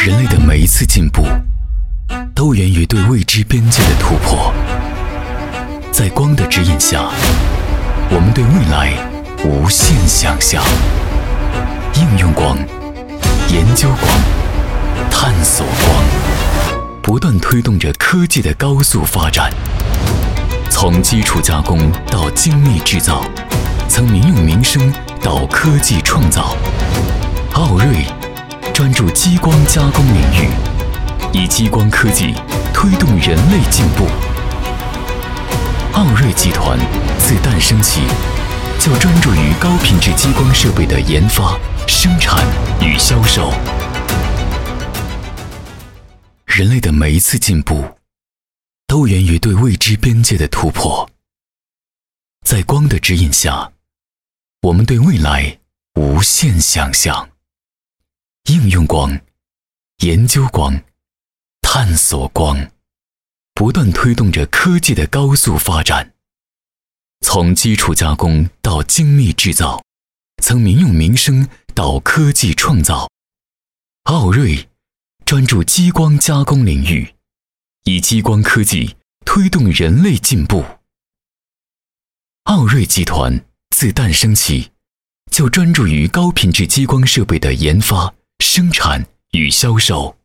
人类的每一次进步，都源于对未知边界的突破。在光的指引下，我们对未来无限想象。应用光，研究光，探索光，不断推动着科技的高速发展。从基础加工到精密制造，从民用民生到科技创造，奥睿专注激光加工领域，以激光科技推动人类进步。奥睿集团自诞生起就专注于高品质激光设备的研发、生产与销售。人类的每一次进步，都源于对未知边界的突破。在光的指引下，我们对未来无限想象。应用光，研究光，探索光，不断推动着科技的高速发展。从基础加工到精密制造，从民用民生到科技创造，奥睿专注激光加工领域，以激光科技推动人类进步。奥睿集团自诞生起就专注于高品质激光设备的研发、生产与销售。